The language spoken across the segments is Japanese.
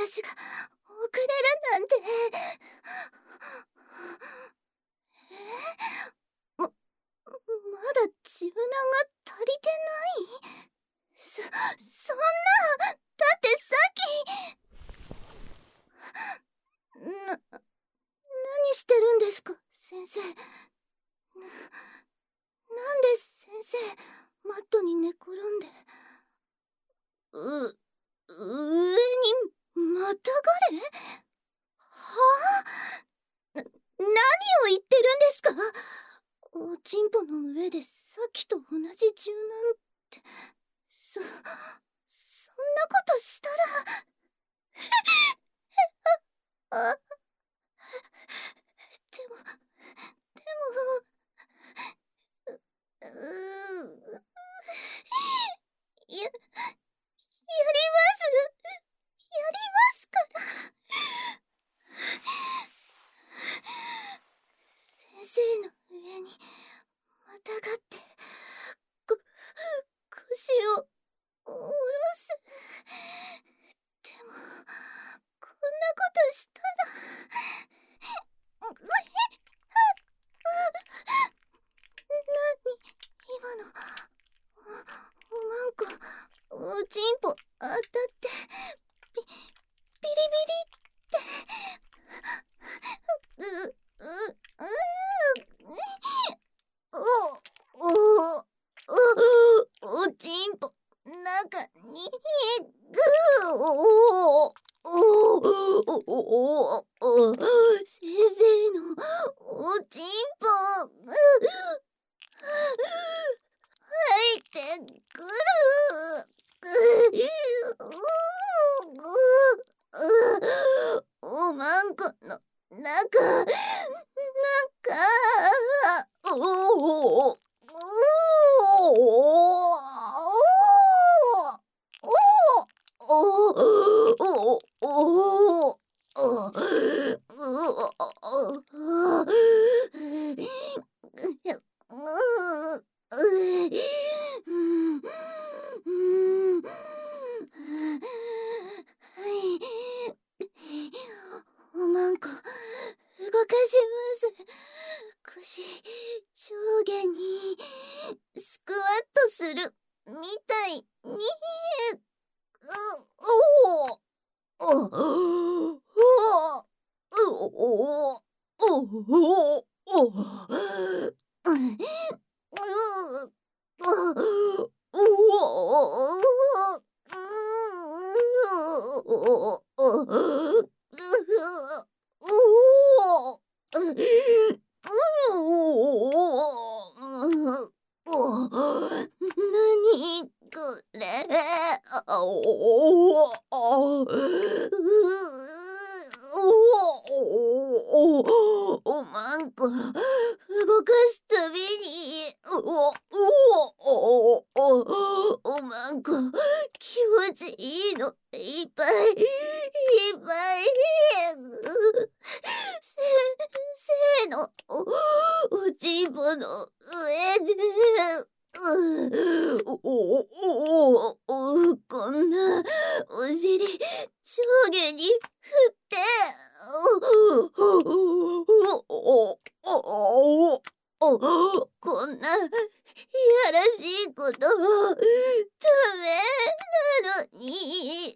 私が遅れるなんて。まだ血船が足りてない？そんな、だってさっき。何してるんですか、先生。なんで先生、マットに寝転んで。上にまたがれ？はあ？何を言ってるんですか？おちんぽの上でさっきと同じ柔軟って、そんなことしたらあ、でも、うやりますから。先生の上にまたがって腰を下ろす。でもこんなことしたら今のおまんこおちんぽ当たってビリビリっておちんぽ中に先生のおちんぽ入ってくる。おまんこの中おまんこ動かします。腰上下にスクワットするみたいに。何これ。おまんこ動かすたびにおまんこ気持ちいいのいっぱい先生のおちんぽの上でこんなお尻上下に振ってこんないやらしいことダメなのに。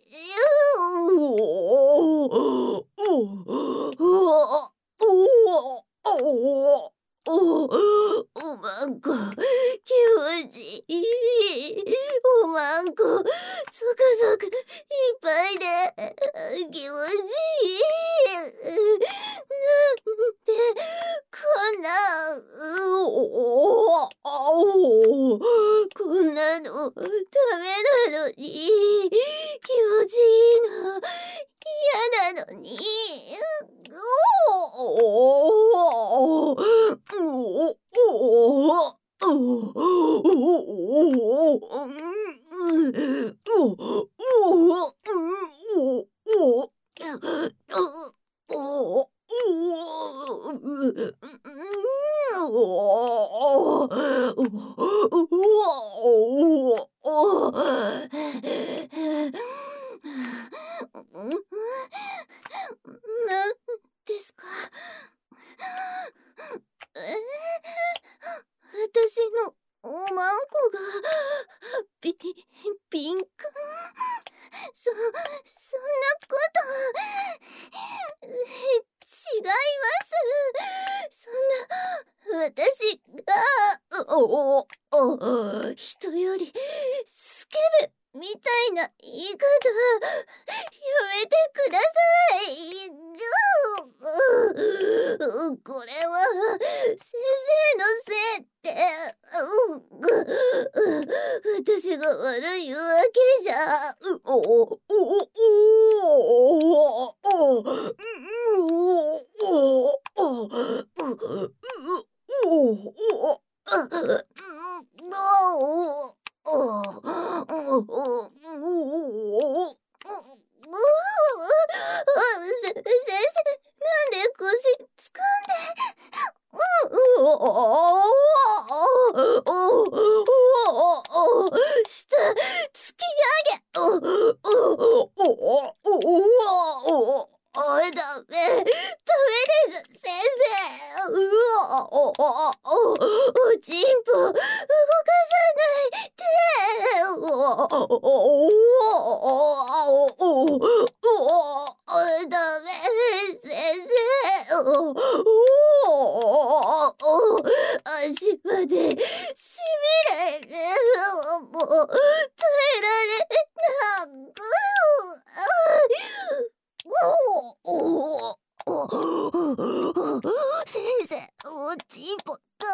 おまんこ気持ちいい。おまんこゾクゾクいっぱいで気持ちいい。なんでこんなこんなのダメなのに。気持ちいいの嫌なのに。 人よりスケベみたいな言い方やめてください。これは先生のせいって私が悪いわけじゃ。先生、なんで腰つかんで。下突き上げ。ダメです先生。おちんぽ動かさないで。ダメ先生。足までしびれてもう耐えられなく。先生、おちんぽダ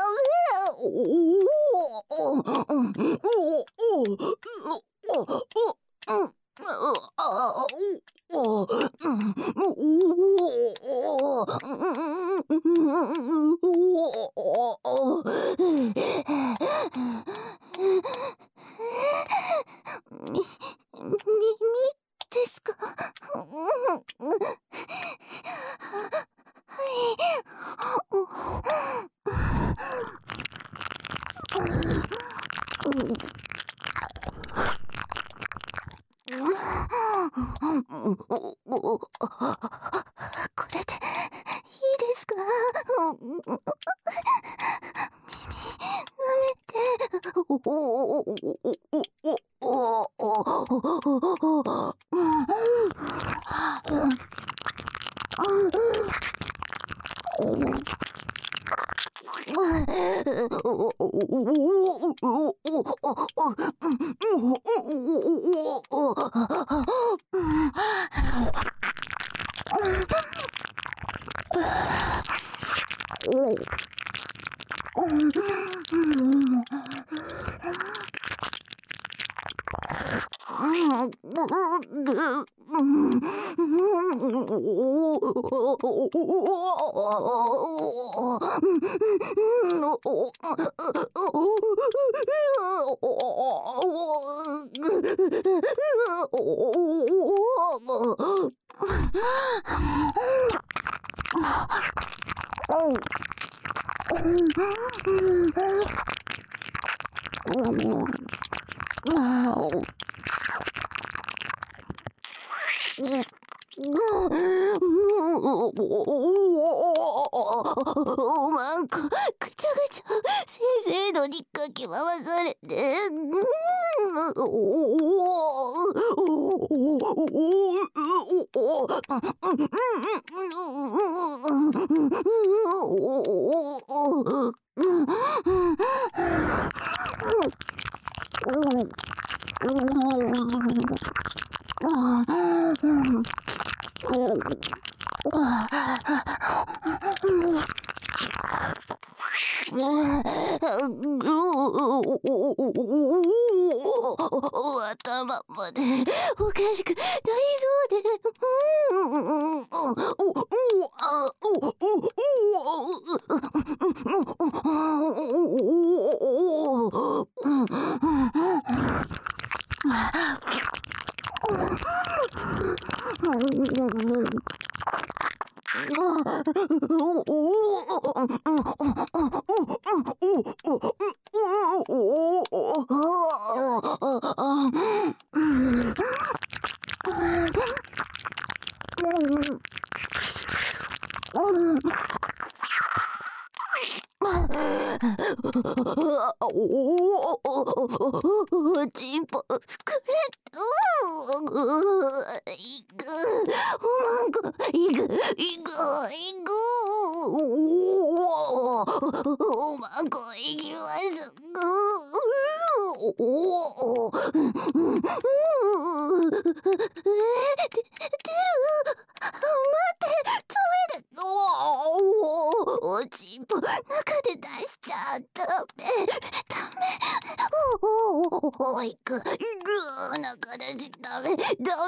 メ。耳ですか？これでいいですか？舐めて。マンコぐちゃぐちゃ先生のにかき回されて。頭までおかしくなりそうで。チンポ膨れいく。 おまんこ、いく。おまんこ、いきます。おちんぽ、中で出しちゃった。ダメ。いく。中出し、ダメね。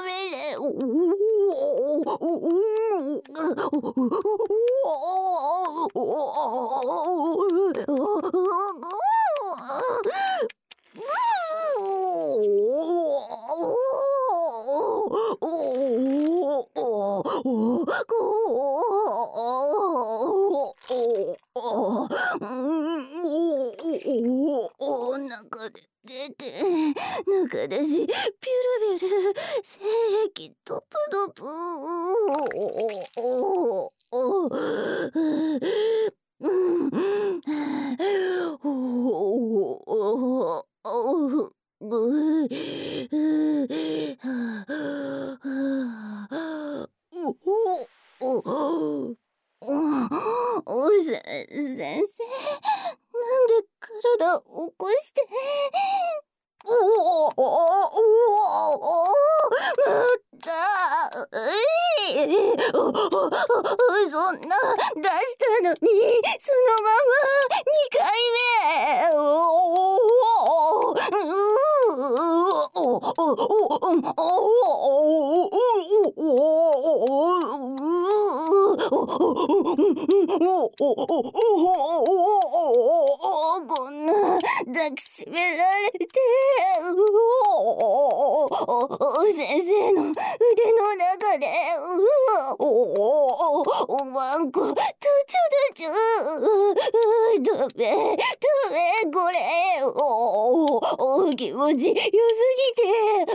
中で出て、中出し、ピュルピュル、精液トプトプ。先生、なんで体起こして。そんな出したのにそのまま2回目。こんな抱きしめられて、先生の腕の中で、おまんこ、途中ダメ、これ、気持ちよすぎて、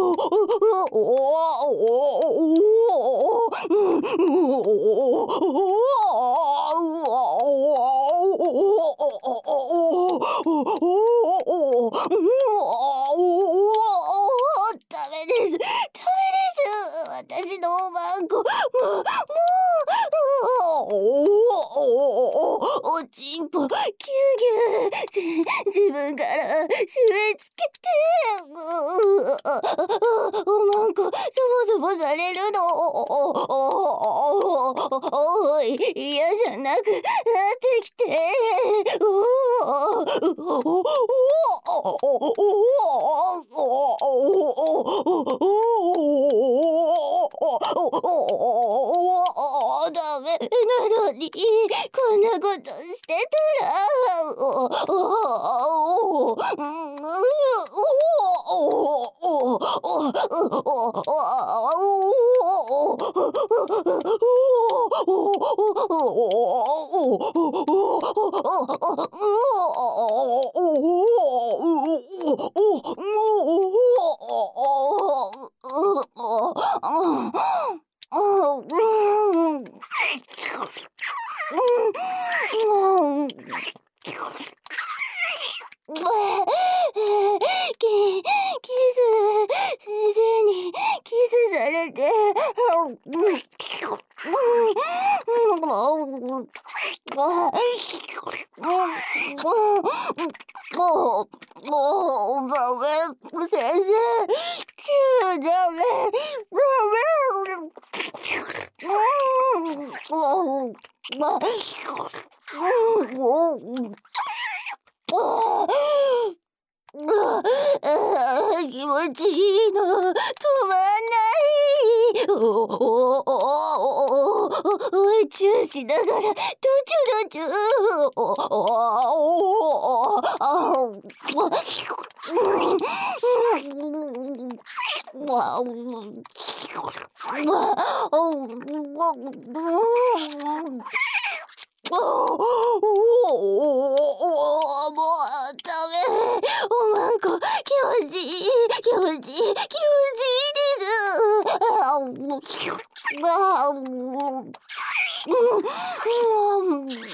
ダメです。私のおまんこ、おちんぽ、ぎゅうぎゅう、自分から締め付けて、おまんこ、そぼされるの、嫌じゃなくなってきて、ダメなのに、こんなことしてたら、キス、先生にキスされて、ダメ、先生、ダメ、気持ちいいの、止まんない。チューしながら、途中。もうダメ。おまんこ、気持ちいいです。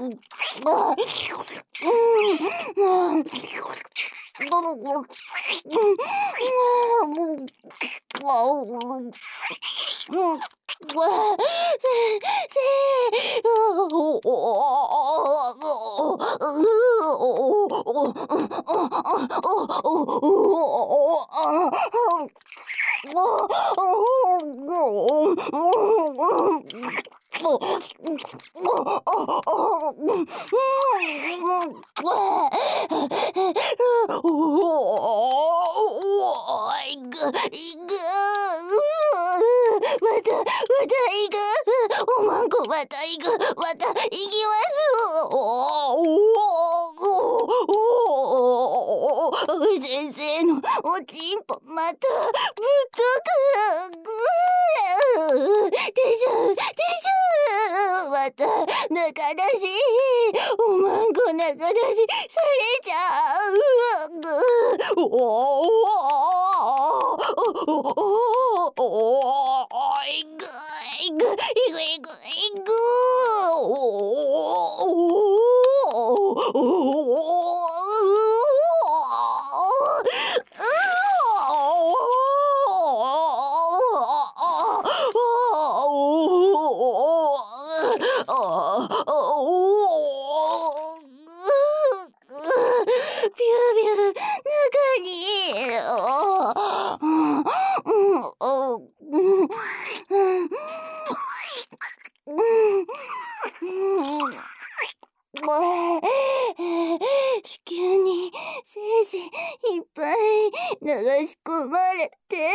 おまんこまた行く、また行きます。先生のおちんぽまたぶっとく。でしょでしょ、また中出し、おまんこ中出しされちゃう。ビュービュー中に。子宮に精子いっぱい流し込まれて、